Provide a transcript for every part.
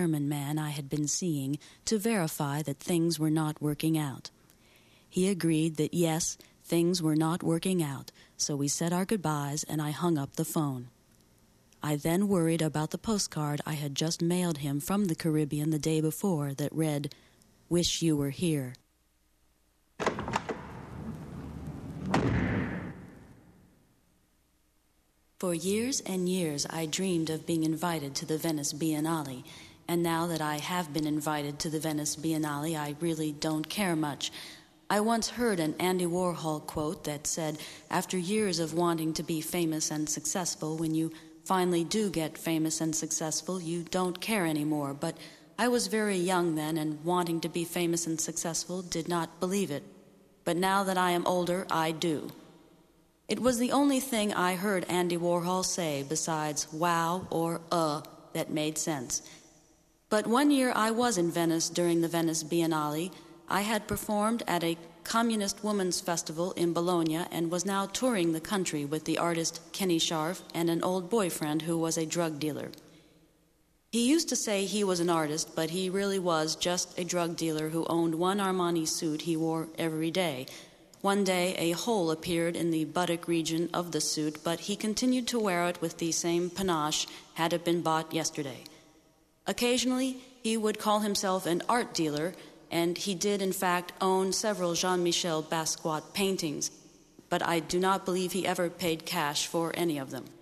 German man I had been seeing to verify that things were not working out. He agreed that yes, things were not working out, so we said our goodbyes and I hung up the phone. I then worried about the postcard I had just mailed him from the Caribbean the day before that read, "Wish you were here." For years and years I dreamed of being invited to the Venice Biennale, and now that I have been invited to the Venice Biennale, I really don't care much. I once heard an Andy Warhol quote that said, after years of wanting to be famous and successful, when you finally do get famous and successful, you don't care anymore. But I was very young then, and wanting to be famous and successful did not believe it. But now that I am older, I do. It was the only thing I heard Andy Warhol say besides wow or that made sense. But one year I was in Venice during the Venice Biennale. I had performed at a communist women's festival in Bologna and was now touring the country with the artist Kenny Scharf and an old boyfriend who was a drug dealer. He used to say he was an artist, but he really was just a drug dealer who owned one Armani suit he wore every day. One day, a hole appeared in the buttock region of the suit, but he continued to wear it with the same panache had it been bought yesterday. Occasionally, he would call himself an art dealer, and he did in fact own several Jean-Michel Basquiat paintings, but I do not believe he ever paid cash for any of them.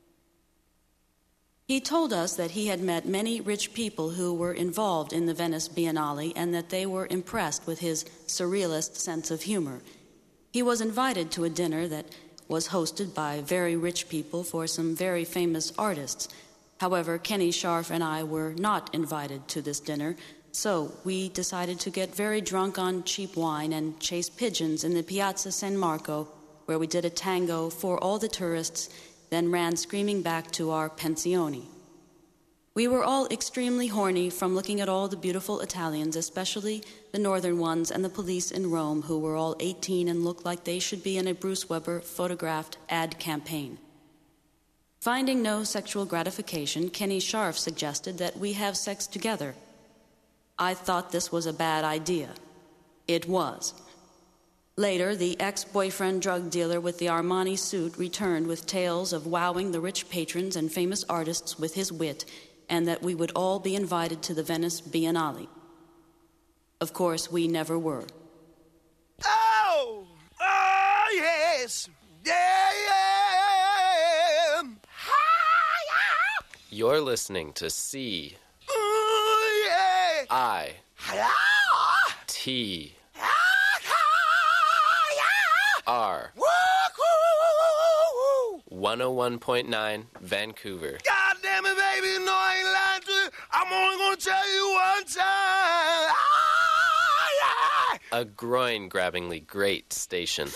He told us that he had met many rich people who were involved in the Venice Biennale and that they were impressed with his surrealist sense of humor. He was invited to a dinner that was hosted by very rich people for some very famous artists. However, Kenny Scharf and I were not invited to this dinner, so we decided to get very drunk on cheap wine and chase pigeons in the Piazza San Marco, where we did a tango for all the tourists, then ran screaming back to our pensione. We were all extremely horny from looking at all the beautiful Italians, especially the northern ones and the police in Rome, who were all 18 and looked like they should be in a Bruce Weber photographed ad campaign. Finding no sexual gratification, Kenny Scharf suggested that we have sex together. I thought this was a bad idea. It was. Later, the ex-boyfriend drug dealer with the Armani suit returned with tales of wowing the rich patrons and famous artists with his wit, and that we would all be invited to the Venice Biennale. Of course, we never were. Oh! Oh, yes! Yeah! You're listening to C. Oh, yeah! I. T. R. 101.9 Vancouver. God damn it, baby, no, I ain't lying to you. I'm only gonna tell you one time. A groin-grabbingly great station.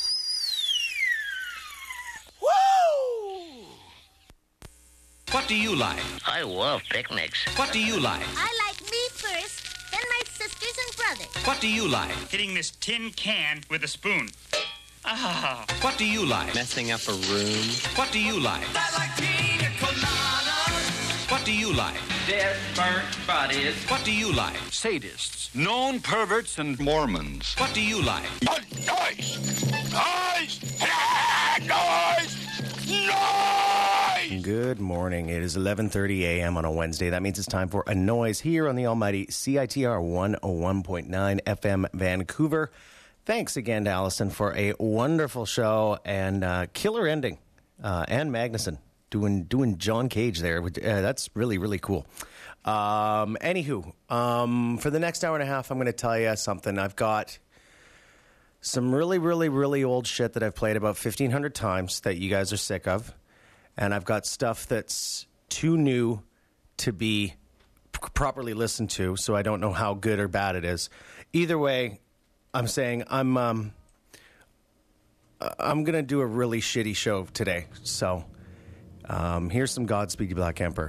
Woo! What do you like? I love picnics. What do you like? I like me first, then my sisters and brothers. What do you like? Hitting this tin can with a spoon. Ah. What do you like? Messing up a room. What do you like? I like pina coladas. What do you like? Dead, burnt bodies. What do you like? Sadists, known perverts, and Mormons. What do you like? Noise! Noise! Noise! Noise! Good morning. It is 11:30 a.m. on a Wednesday. That means it's time for a noise here on the almighty CITR 101.9 FM Vancouver. Thanks again to Allison for a wonderful show and killer ending. Ann Magnuson doing John Cage there. That's really, really cool. Anywho, for the next hour and a half, I'm going to tell you something. I've got some really, really, really old shit that I've played about 1,500 times that you guys are sick of. And I've got stuff that's too new to be properly listened to, so I don't know how good or bad it is. Either way, I'm saying I'm going to do a really shitty show today. So here's some Godspeed You Black Emperor.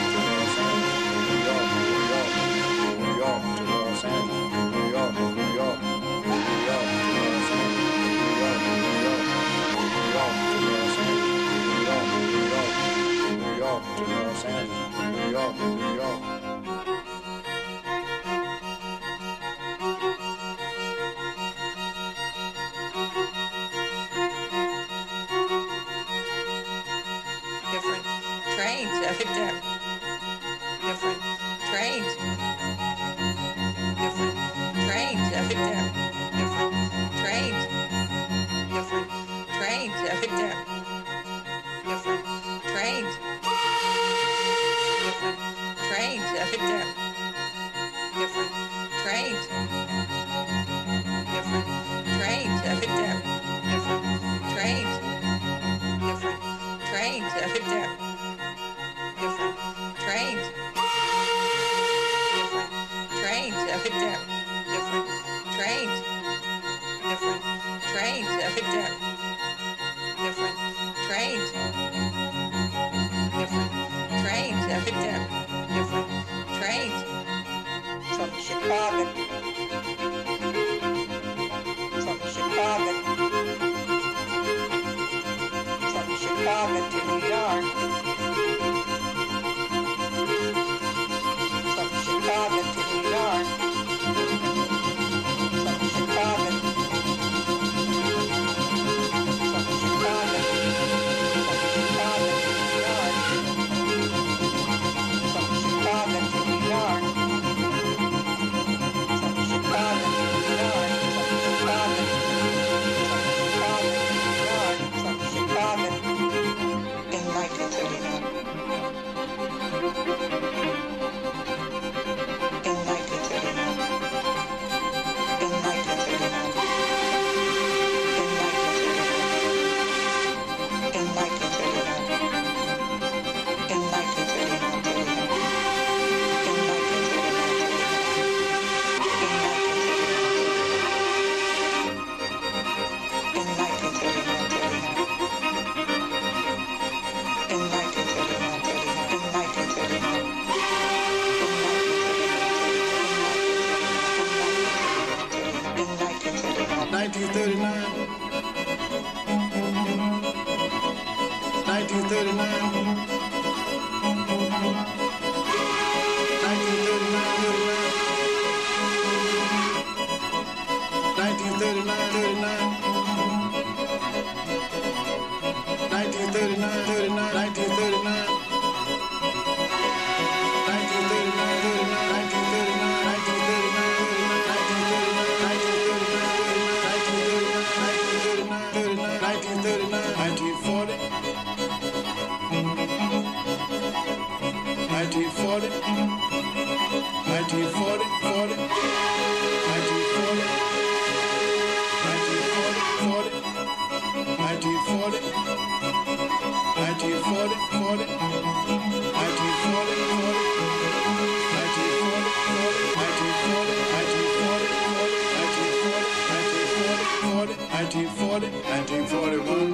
1940, 1941.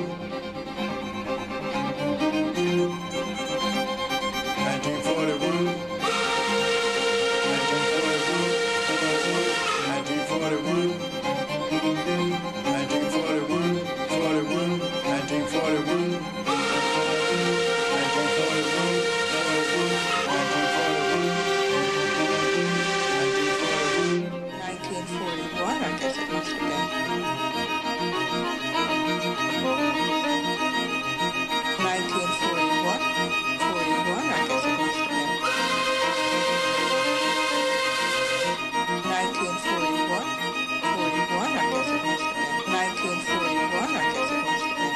1941. 1941. 1941. 41. 1941. 1941, I guess it must have been. 1941, 41, I guess it must have been. 1941, 41, I guess it must have been. 1941, I guess it must have been.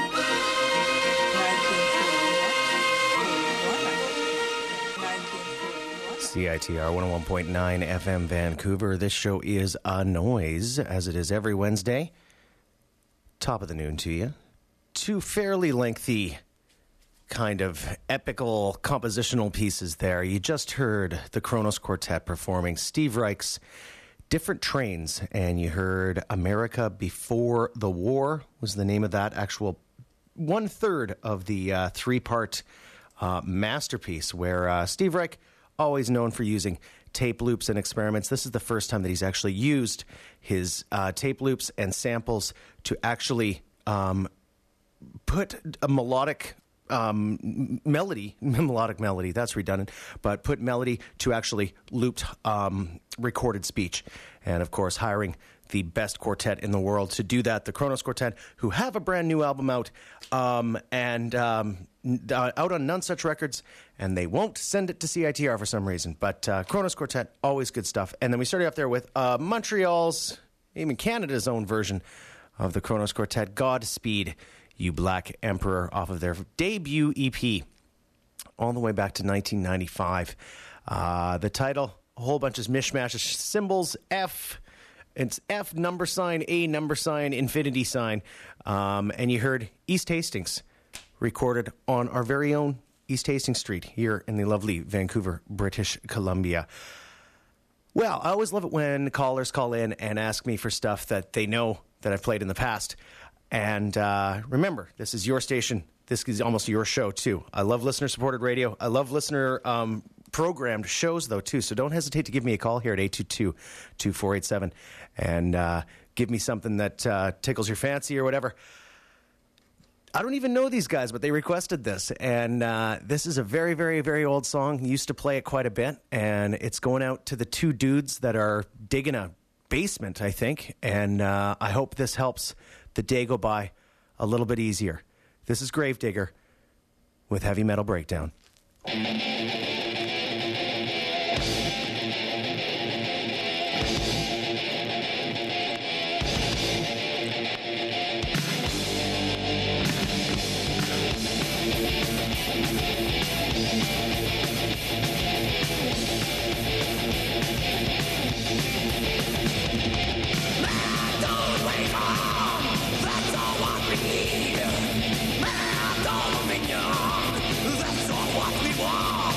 CITR 101.9 FM Vancouver. This show is A Noise, as it is every Wednesday. Top of the noon to you. Two fairly lengthy, kind of epical compositional pieces there. You just heard the Kronos Quartet performing Steve Reich's Different Trains, and you heard America Before the War was the name of that actual one-third of the three-part masterpiece, where Steve Reich, always known for using tape loops and experiments. This is the first time that he's actually used his tape loops and samples to actually put a melodic melody, that's redundant, but put melody to actually looped recorded speech. And of course, hiring the best quartet in the world to do that, the Kronos Quartet, who have a brand new album out, out on None Such Records, and they won't send it to CITR for some reason. But Kronos Quartet, always good stuff. And then we started off there with Montreal's, even Canada's own version of the Kronos Quartet, Godspeed, You Black Emperor, off of their debut EP, all the way back to 1995. The title, a whole bunch of mishmash of symbols, F. It's F number sign, A number sign, infinity sign. And you heard East Hastings, recorded on our very own East Hastings Street here in the lovely Vancouver, British Columbia. Well, I always love it when callers call in and ask me for stuff that they know that I've played in the past. And remember, this is your station. This is almost your show, too. I love listener-supported radio. I love listener-programmed shows, though, too. So don't hesitate to give me a call here at 822-2487 and give me something that tickles your fancy or whatever. I don't even know these guys, but they requested this. And this is a very, very, very old song. Used to play it quite a bit. And it's going out to the two dudes that are digging a basement, I think. And I hope this helps the day go by a little bit easier. This is Gravedigger with Heavy Metal Breakdown. That's all what we want.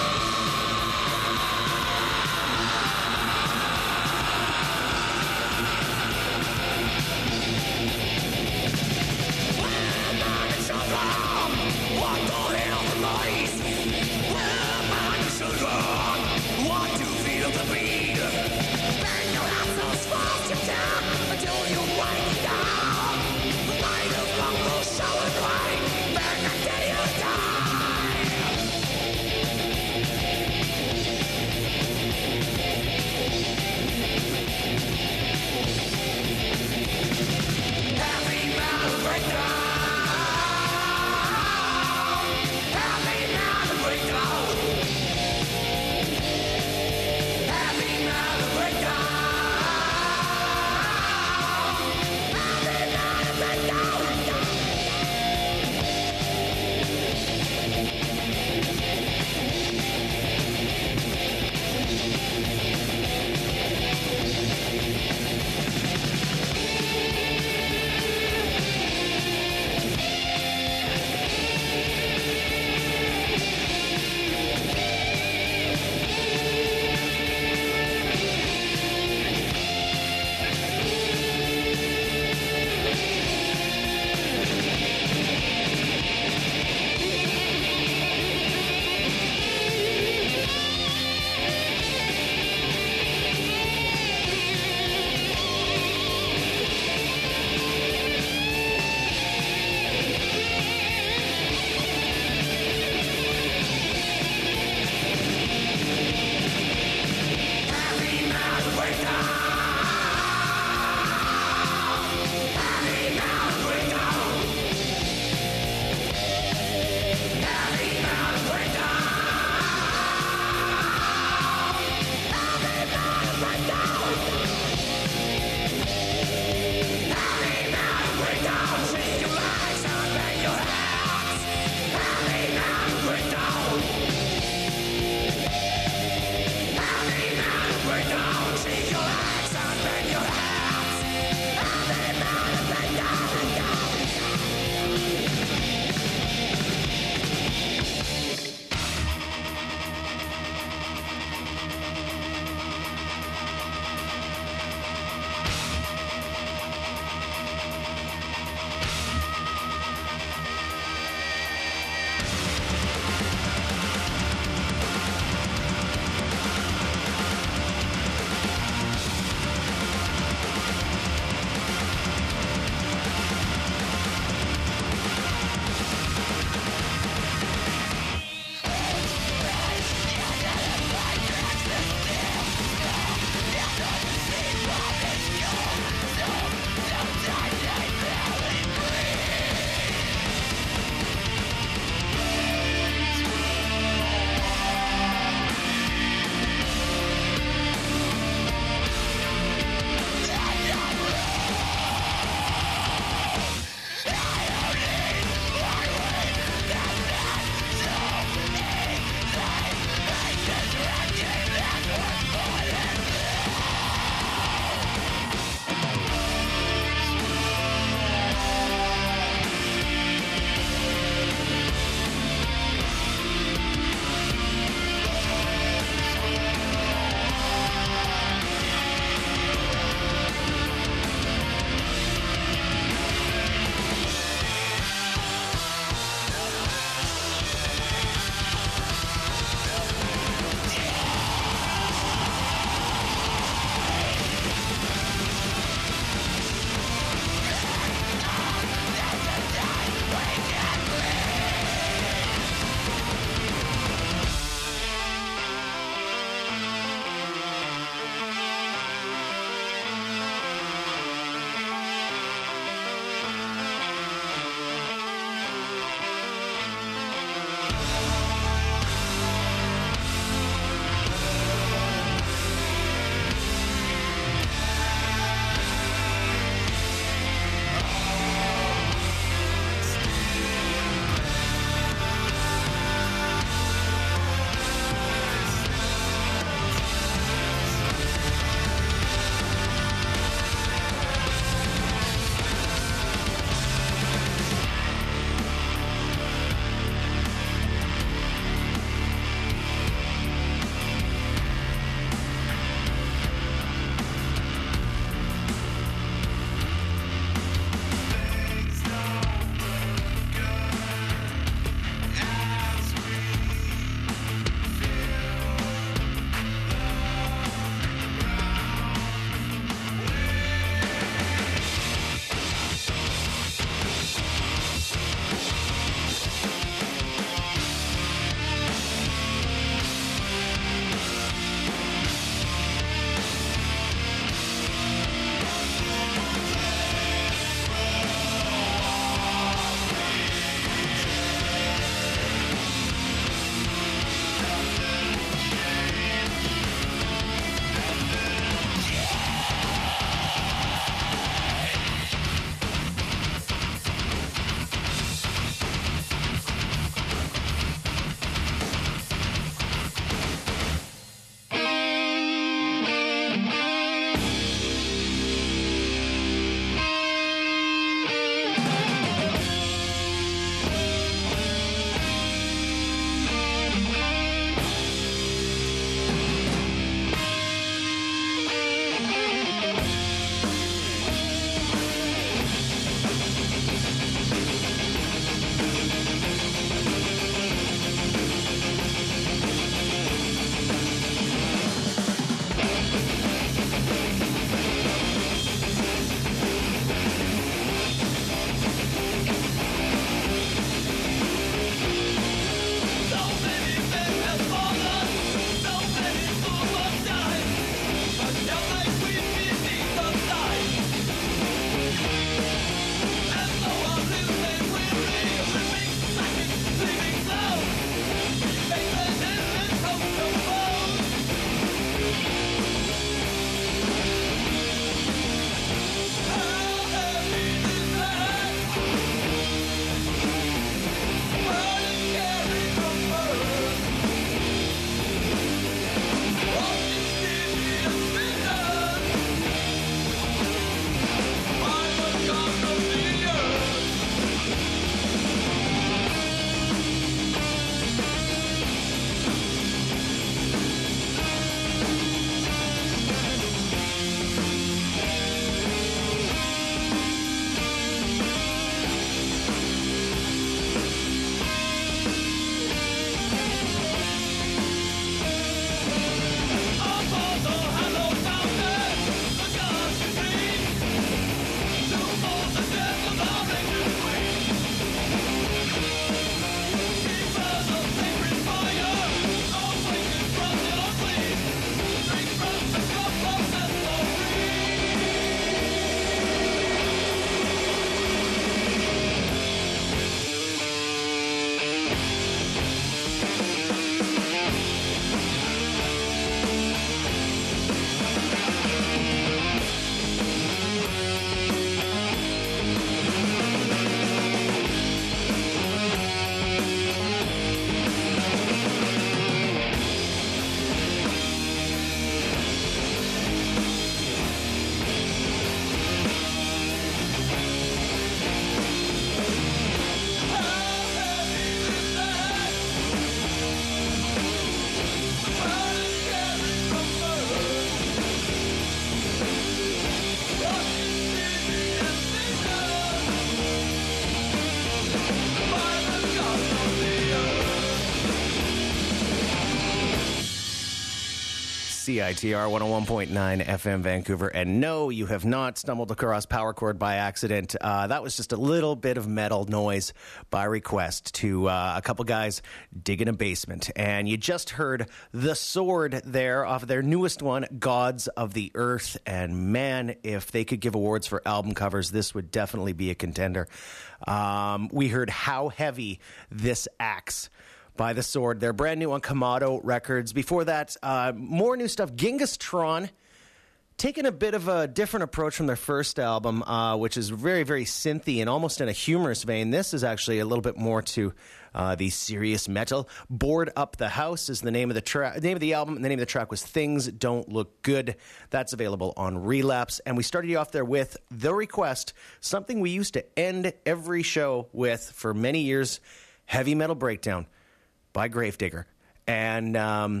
CITR 101.9 FM Vancouver. And no, you have not stumbled across Power Chord by accident. That was just a little bit of metal noise by request to a couple guys digging a basement. And you just heard The Sword there off of their newest one, Gods of the Earth. And man, if they could give awards for album covers, this would definitely be a contender. We heard How Heavy This Axe by The Sword. They're brand new on Kamado Records. Before that, more new stuff. Genghis Tron, taking a bit of a different approach from their first album, which is very, very synthy and almost in a humorous vein. This is actually a little bit more to the serious metal. Board Up the House is the name of the album, and the name of the track was Things Don't Look Good. That's available on Relapse. And we started you off there with The Request, something we used to end every show with for many years, Heavy Metal Breakdown by Gravedigger. And I'm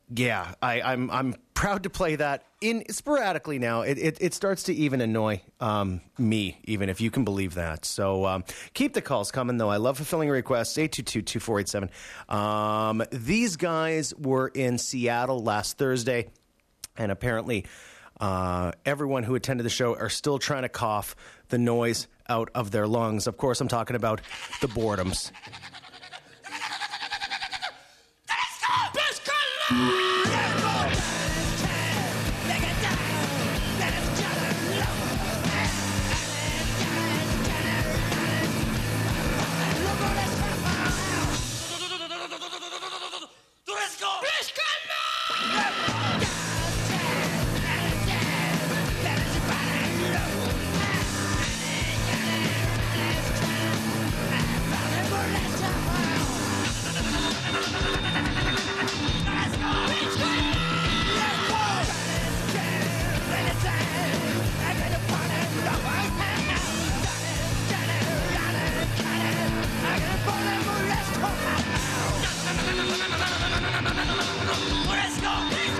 proud to play that in sporadically now. It starts to even annoy me, even if you can believe that. So keep the calls coming, though. I love fulfilling requests. 822-2487. These guys were in Seattle last Thursday, and apparently everyone who attended the show are still trying to cough the noise out of their lungs. Of course, I'm talking about the Boredoms. Let's go!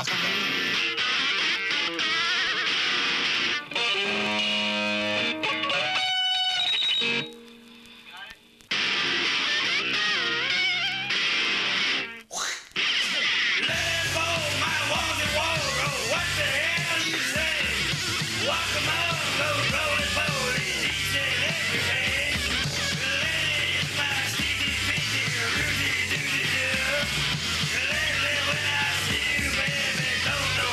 across the room. Don't know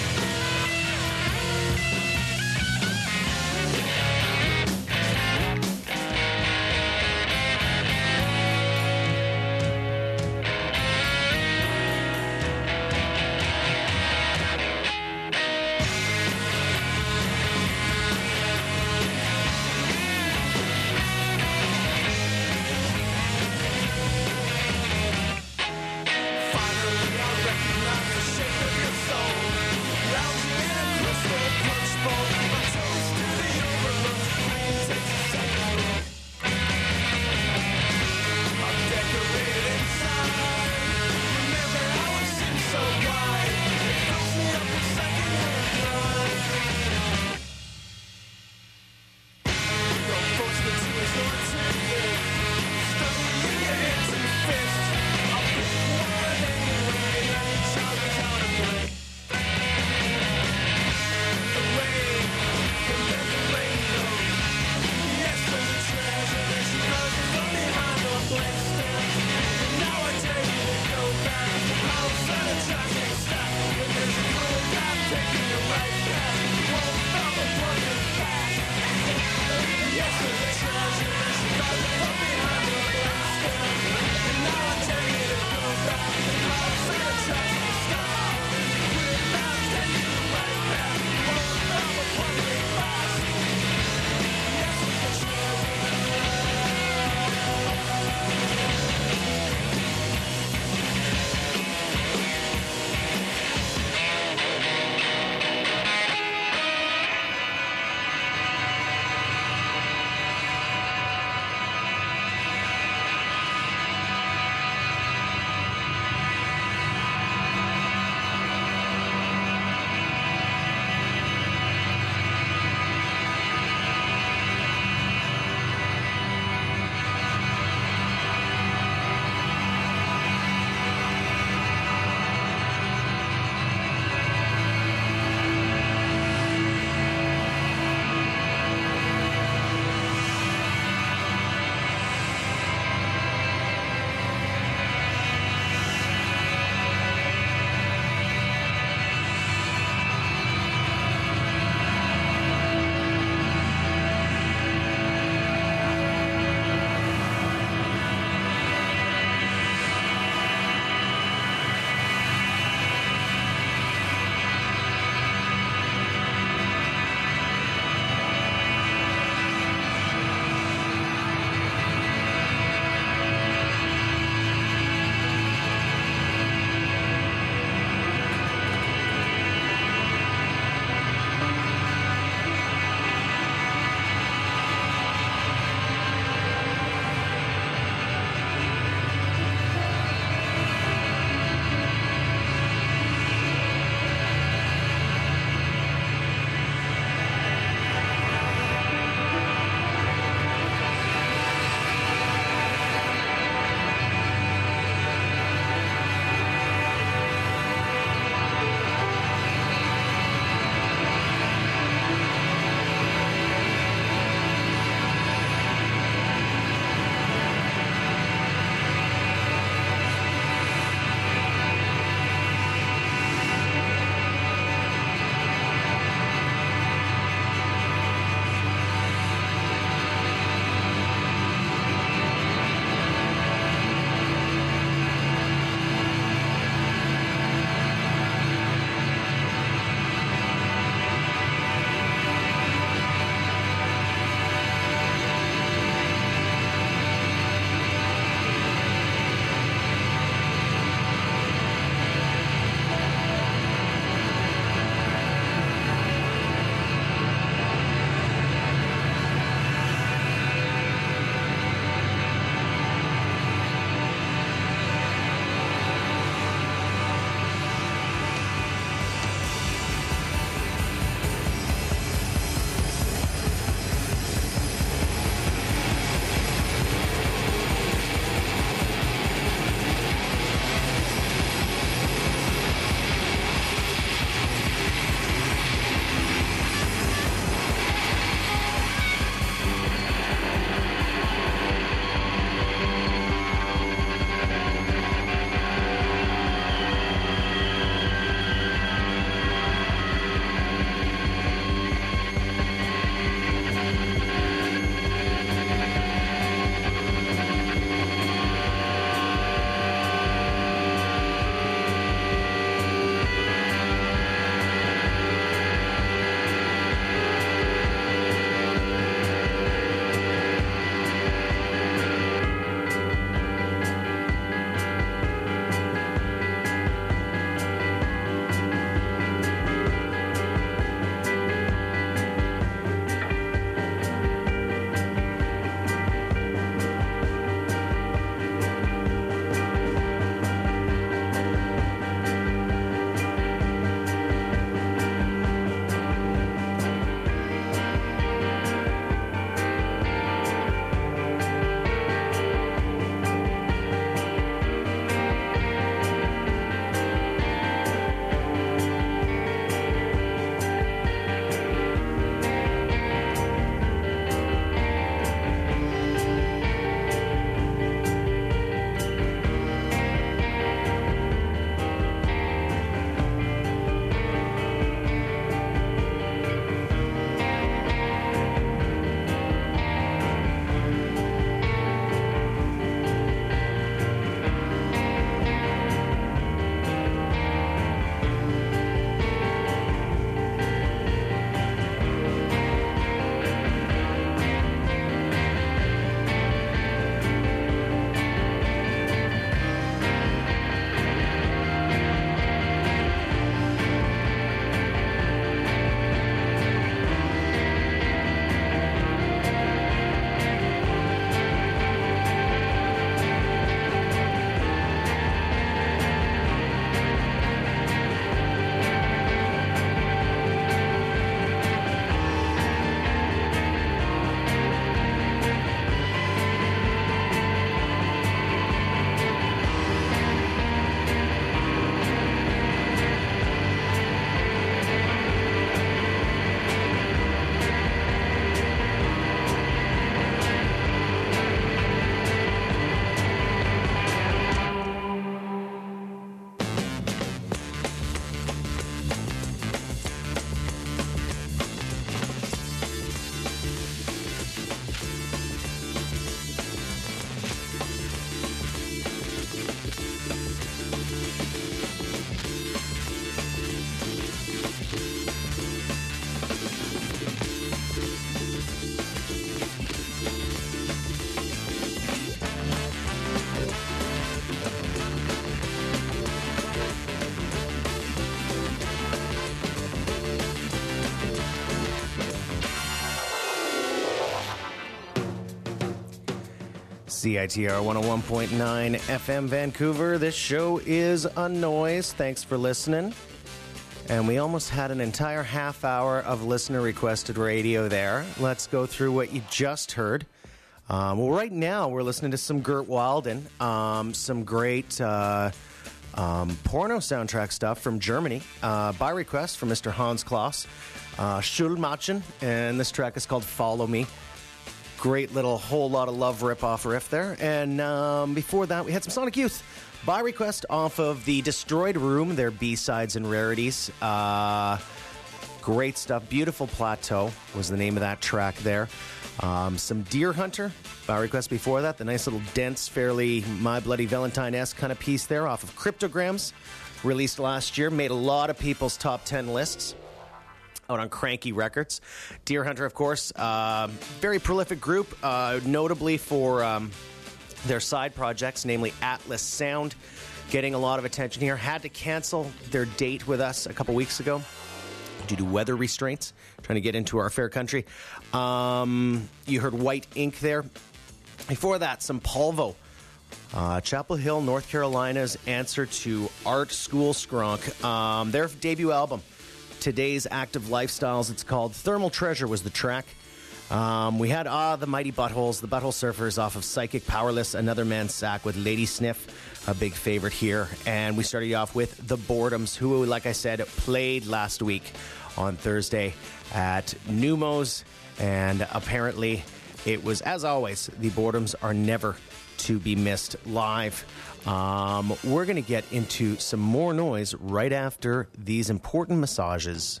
CITR 101.9 FM Vancouver. This show is A Noise. Thanks for listening. And we almost had an entire half hour of listener-requested radio there. Let's go through what you just heard. Well, right now we're listening to some Gert Wilden, some great porno soundtrack stuff from Germany, by request from Mr. Hans Klaas, Schulmachen, and this track is called Follow Me. Great little Whole Lot of Love rip-off riff there. And before that, we had some Sonic Youth by request off of the Destroyed Room, their B-sides and rarities. Great stuff. Beautiful Plateau was the name of that track there. Some Deer Hunter by request before that. The nice little dense, fairly My Bloody Valentine-esque kind of piece there off of Cryptograms, released last year. Made a lot of people's top 10 lists out on Cranky Records. Deer Hunter, of course, very prolific group, notably for their side projects, namely Atlas Sound, getting a lot of attention here. Had to cancel their date with us a couple weeks ago due to weather restraints, trying to get into our fair country. You heard White Ink there. Before that, some Polvo. Chapel Hill, North Carolina's answer to Art School Skronk. Their debut album, Today's Active Lifestyles, it's called. Thermal Treasure was the track. We had the Mighty Buttholes, the Butthole Surfers off of Psychic Powerless, Another Man's Sack with Lady Sniff, a big favorite here. And we started off with The Boredoms, who, like I said, played last week on Thursday at Numos. And apparently it was, as always, the Boredoms are never to be missed live. We're going to get into some more noise right after these important massages.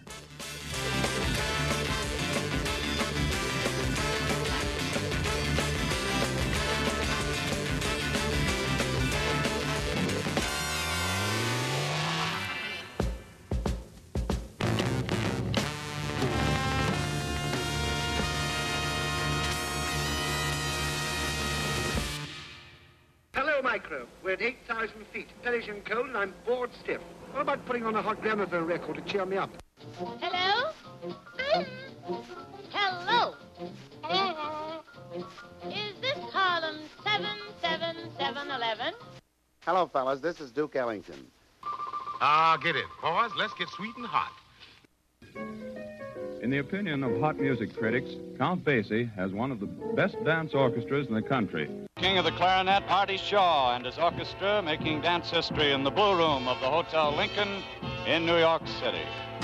We're at 8,000 feet, perishing cold, and I'm bored stiff. What about putting on a hot gramophone record to cheer me up? Hello? Hello? Is this column 77711? Hello, fellas. This is Duke Ellington. Get it. Pause. Let's get sweet and hot. In the opinion of hot music critics, Count Basie has one of the best dance orchestras in the country. King of the clarinet, Artie Shaw, and his orchestra making dance history in the Blue Room of the Hotel Lincoln in New York City.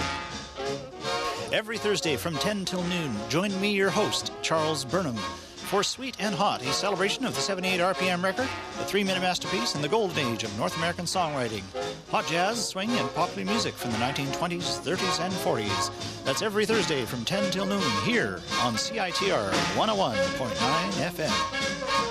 Every Thursday from 10 till noon, join me, your host, Charles Burnham, for Sweet and Hot, a celebration of the 78 RPM record, the 3-minute masterpiece in the golden age of North American songwriting. Hot jazz, swing, and popular music from the 1920s, 30s, and 40s. That's every Thursday from 10 till noon here on CITR 101.9 FM.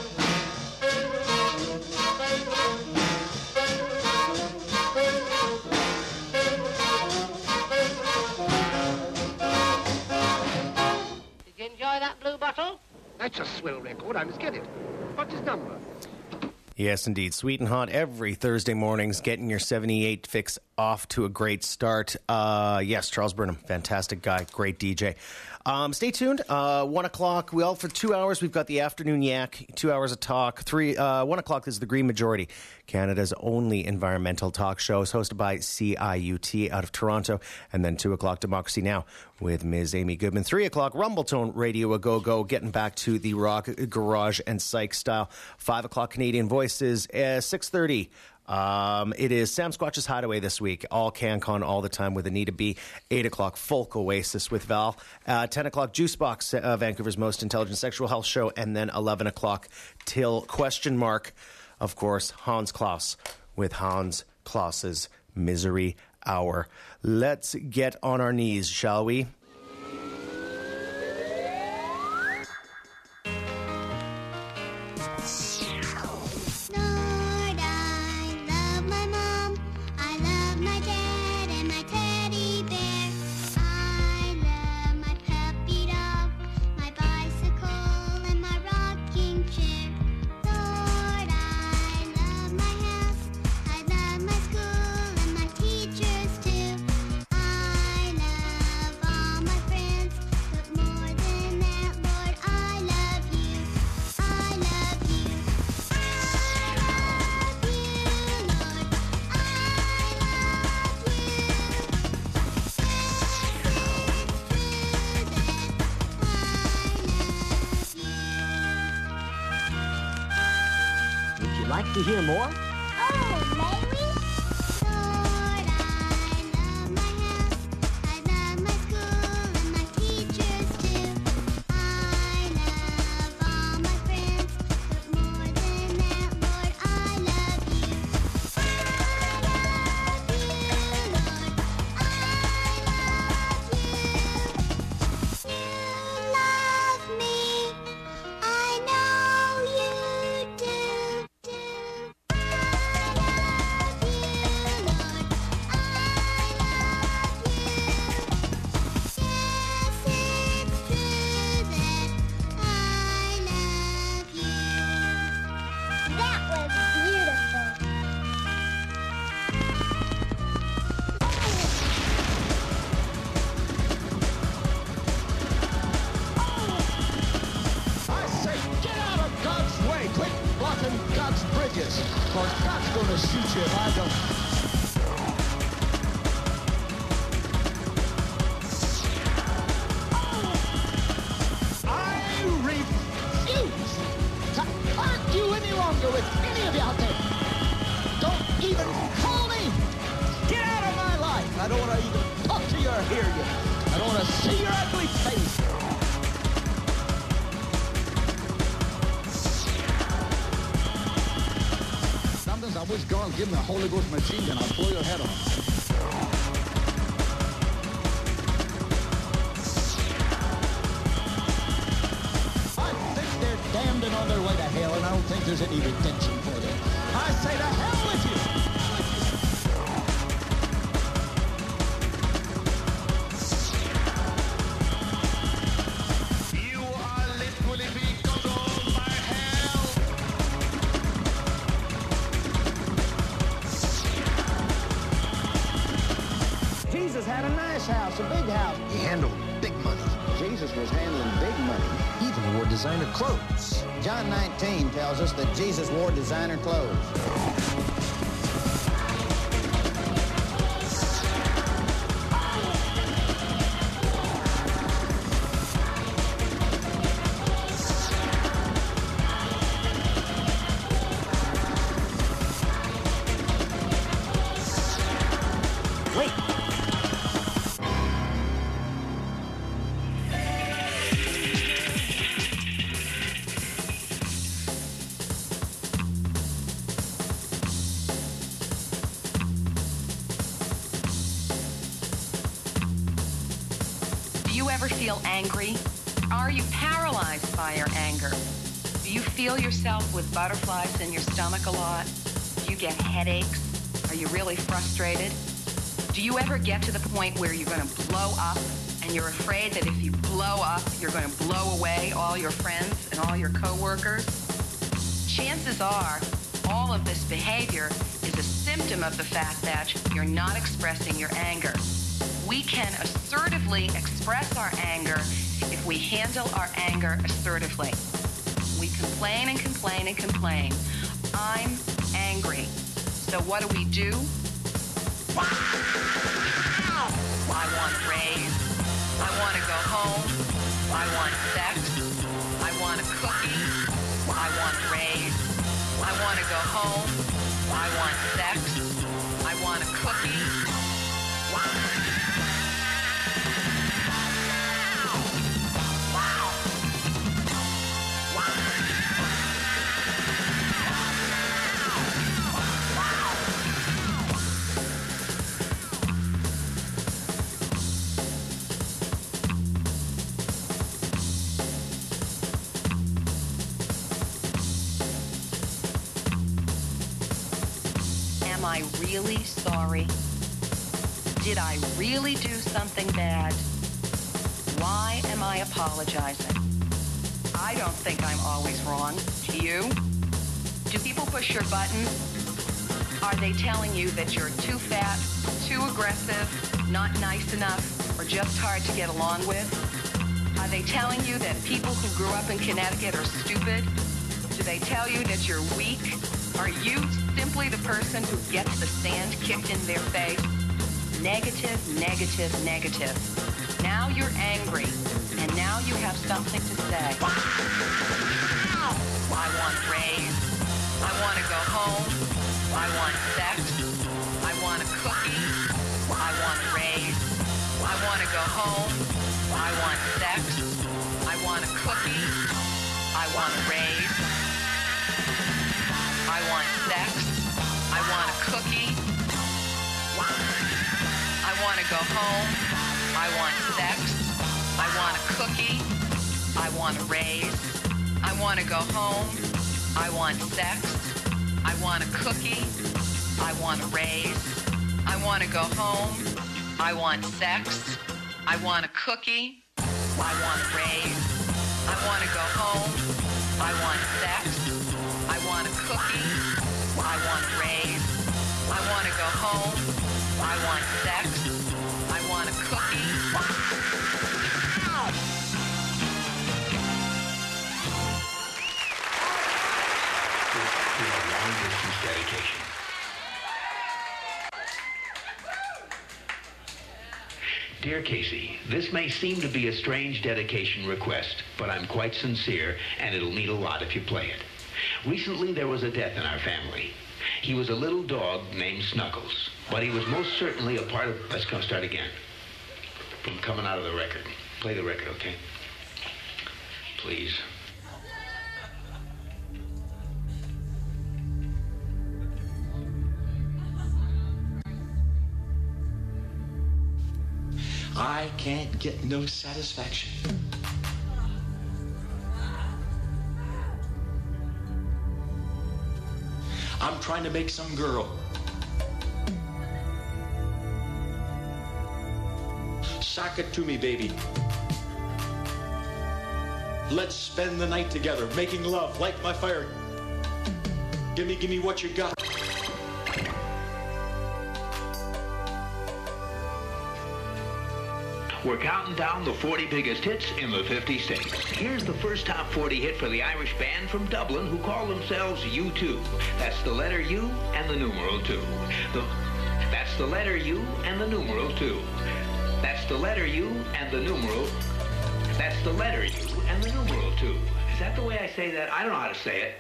Did you enjoy that blue bottle? That's a swell record. I must get it. What's his number? Yes, indeed. Sweet and Hot every Thursday mornings, getting your 78 fix off to a great start. Yes, Charles Burnham, fantastic guy, great DJ. Stay tuned. 1 o'clock, well, for 2 hours, we've got the Afternoon Yak, 2 hours of talk. 1 o'clock is the Green Majority, Canada's only environmental talk show. It's hosted by CIUT out of Toronto. And then 2 o'clock, Democracy Now! With Ms. Amy Goodman. 3 o'clock, Rumbletone Radio A Go-Go, getting back to the rock, garage, and psych style. 5 o'clock, Canadian Voices. 6:30. It is Sam Squatch's Hideaway this week. All CanCon, all the time with Anita B. 8 o'clock, Folk Oasis with Val. 10 o'clock, Juicebox, Vancouver's most intelligent sexual health show. And then 11 o'clock till question mark, of course, Hans Klaas with Hans Klaas's Misery Hour. Let's get on our knees, shall we? Teachers too. I love all like to hear more? Oh, may we? Lord, I love my house. I love my school and my teachers too. I love all my friends, but more than that, Lord, I love you. I love you, Lord. I love you. You love me. I know you do. God's bridges, or God's gonna shoot you if I don't. I refuse to argue any longer with any of you out there. Don't even call me. Get out of my life. I don't want to even talk to you or hear you. I don't want to see your ugly face. I wish God would give me a Holy Ghost machine gun. I'll blow your head off. I think they're damned and on their way to hell, and I don't think there's any redemption for them. I say to hell with you. Jesus had a nice house, a big house. He handled big money. Jesus was handling big money. He even wore designer clothes. John 19 tells us that Jesus wore designer clothes. Feel angry? Are you paralyzed by your anger? Do you feel yourself with butterflies in your stomach a lot? Do you get headaches? Are you really frustrated? Do you ever get to the point where you're going to blow up and you're afraid that if you blow up, you're going to blow away all your friends and all your coworkers? Chances are all of this behavior is a symptom of the fact that you're not expressing your anger. We can assertively express our anger if we handle our anger assertively. We complain and complain and complain. I'm angry. So what do? I want a raise. I want to go home. I want sex. I want a cookie. I want a raise. I want to go home. I want sex. I want a cookie. Am I really sorry? Did I really do something bad? Why am I apologizing? I don't think I'm always wrong. Do you? Do people push your buttons? Are they telling you that you're too fat, too aggressive, not nice enough, or just hard to get along with? Are they telling you that people who grew up in Connecticut are stupid? Do they tell you that you're weak? Are you simply the person who gets the sand kicked in their face? Negative, negative, negative. Now you're angry, and now you have something to say. I want a raise. I want to go home. I want sex. I want a cookie. I want a raise. I want to go home. I want sex. I want a cookie. I want a raise. I want sex. I want a cookie. I want to go home. I want sex. I want a cookie. I want a raise. I want to go home. I want sex. I want a cookie. I want a raise. I want to go home. I want sex. I want a cookie. I want a raise. I want to go home. I want sex. I want a cookie. I want a raise. I want to go home. I want sex. I want a cookie. Dedication. Dear Casey, this may seem to be a strange dedication request, but I'm quite sincere, and it'll mean a lot if you play it. Recently, there was a death in our family. He was a little dog named Snuggles, but he was most certainly a part of... Let's go start again. From coming out of the record. Play the record, okay? Please. I can't get no satisfaction. I'm trying to make some girl sock it to me, baby. Let's spend the night together, making love, light my fire. Give me what you got. We're counting down the 40 biggest hits in the 50 states. Here's the first top 40 hit for the Irish band from Dublin who call themselves U2. That's the letter U and the numeral 2. That's the letter U and the numeral 2. That's the letter U and the numeral. That's the letter U and the numeral 2. Is that the way I say that? I don't know how to say it.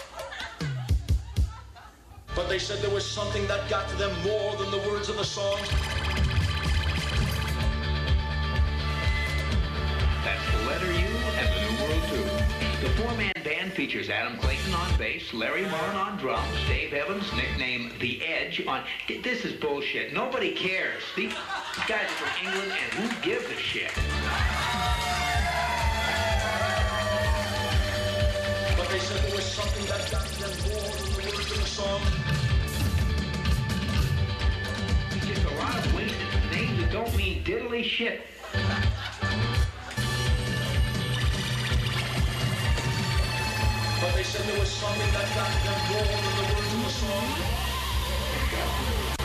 But they said there was something that got to them more than the words of the song. That's the letter U and the numeral 2. The four-man band features Adam Clayton on bass, Larry Mullen on drums, Dave Evans, nicknamed The Edge, on... This is bullshit. Nobody cares. These guys are from England, and who gives a shit? But they said there was something that got to them more than the words of the song. Just a lot of wasted names that don't mean diddly shit. But they said there was something that got to them more than the words of the song. 1, 2,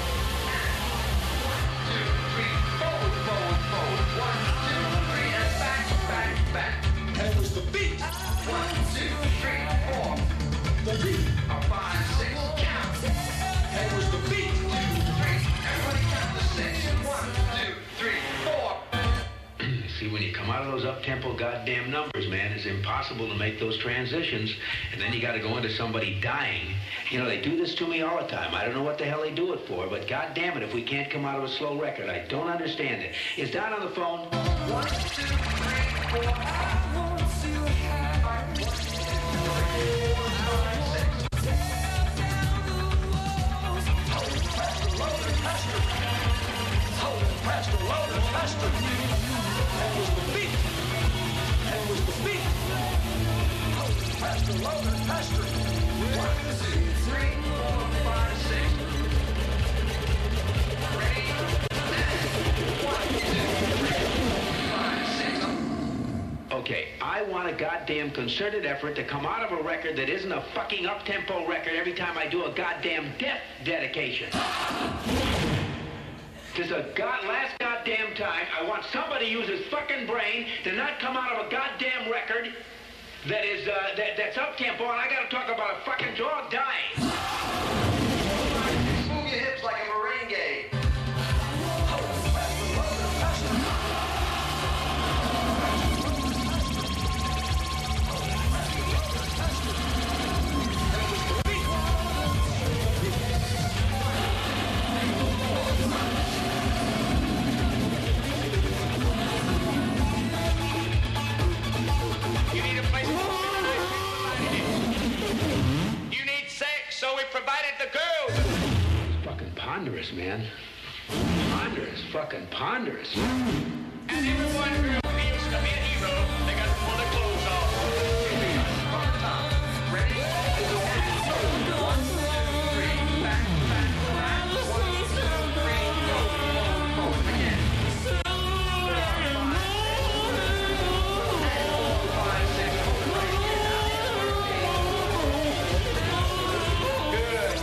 3, forward. 1, 2, 3, and back. And it was the beat. 1, 2, 3, 4. The beat. 5, 6, count. And it was the beat. 2, 3, everybody count the 6. 1, 2, 3, 4. See, when you come out of those up-tempo goddamn numbers, man, it's impossible to make those transitions. And then you got to go into somebody dying. You know, they do this to me all the time. I don't know what the hell they do it for, but goddamn it, if we can't come out of a slow record, I don't understand it. Is Don on the phone? 1, 2, 3, 4. I want to have 1, 2, 3, 4, 5, 6. Pastor, louder, Pastor. That was the beat. That was the beat. Pastor, louder, Pastor. 1, 2, 3, 4, 5, 6. Ready? 1, 2, 3, 4, 5, 6. Okay, I want a goddamn concerted effort to come out of a record that isn't a fucking up-tempo record every time I do a goddamn death dedication. This is a last goddamn time I want somebody to use his fucking brain to not come out of a goddamn record that is, that's up-tempo, and I gotta talk about a fucking dog dying. Move your hips like a merengue. ponderous, man. Ponderous, fucking ponderous. And everyone who feels to be a hero, they got to pull their clothes off. Ready? 1, 2, 3, back, back, back. 1, 2, 3, go. Forward again. 4, 5, 6, hold it right again. Good.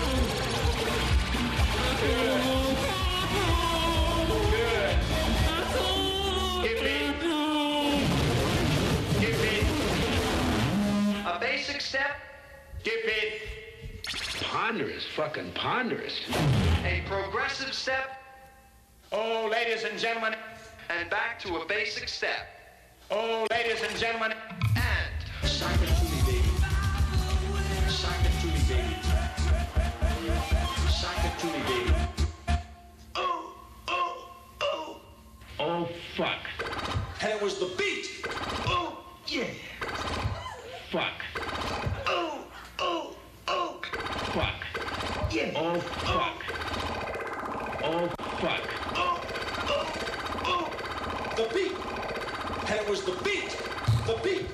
Give it. A basic step. Give it. Ponderous, fucking ponderous. A progressive step. Oh, ladies and gentlemen. And back to a basic step. Oh, ladies and gentlemen. And. Sock it to me, baby. Sock it to me, baby. Sock it to me, baby. Oh, fuck. And it was the beat. Oh, yeah. Fuck. Oh, fuck. Yeah. Oh, fuck. Oh, fuck. The beat. And it was the beat. The beat.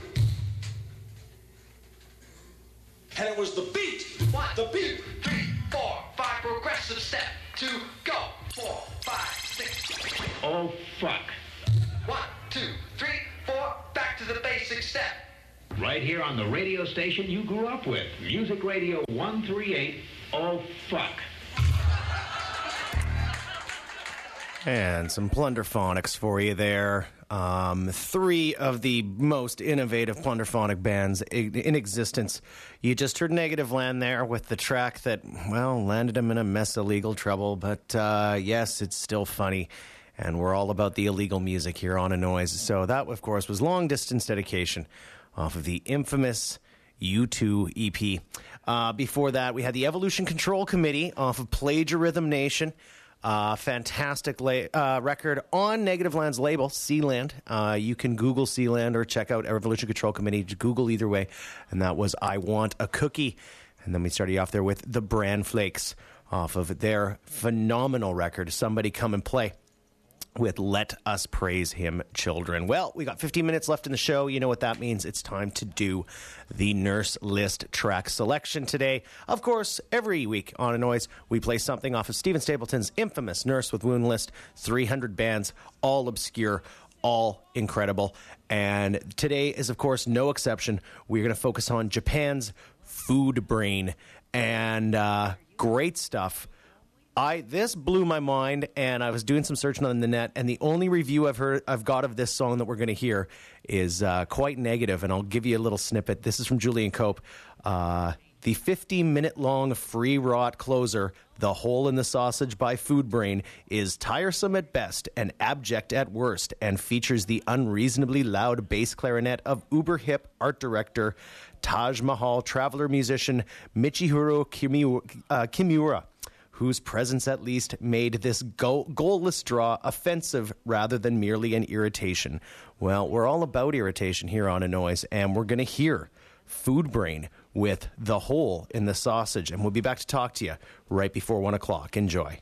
And it was the beat. 1, The beat. 2, 3, 4, 5, progressive step. 2, go. 4, 5, 6. Oh, fuck. 1, 2, 3, 4, back to the basic step. Right here on the radio station you grew up with. Music Radio 138. Oh, fuck. And some plunderphonics for you there. 3 of the most innovative plunderphonic bands in existence. You just heard Negative Land there with the track that, well, landed them in a mess of legal trouble. But yes, it's still funny. And we're all about the illegal music here on A Noise. So that, of course, was Long Distance Dedication off of the infamous U2 EP. Before that, we had the Evolution Control Committee off of Plagiarism Nation. Fantastic record on Negative Land's label, Sealand. You can Google Sealand or check out Evolution Control Committee. Google either way. And that was I Want a Cookie. And then we started off there with the Bran Flakes off of their phenomenal record, Somebody Come and Play, with Let Us Praise Him, Children. Well, we got 15 minutes left in the show. You know what that means. It's time to do the Nurse List track selection today. Of course, every week on A Noise, we play something off of Stephen Stapleton's infamous Nurse with Wound list. 300 bands, all obscure, all incredible. And today is, of course, no exception. We're going to focus on Japan's Food Brain. And great stuff. This blew my mind, and I was doing some searching on the net, and the only review I've got of this song that we're going to hear is quite negative, and I'll give you a little snippet. This is from Julian Cope. The 50-minute-long free-rot closer, The Hole in the Sausage by Food Brain, is tiresome at best and abject at worst, and features the unreasonably loud bass clarinet of uber-hip art director Taj Mahal traveler musician Michihiro Kimura, whose presence at least made this goalless draw offensive rather than merely an irritation. Well, we're all about irritation here on A Noise, and we're going to hear Food Brain with The Hole in the Sausage, and we'll be back to talk to you right before 1 o'clock. Enjoy.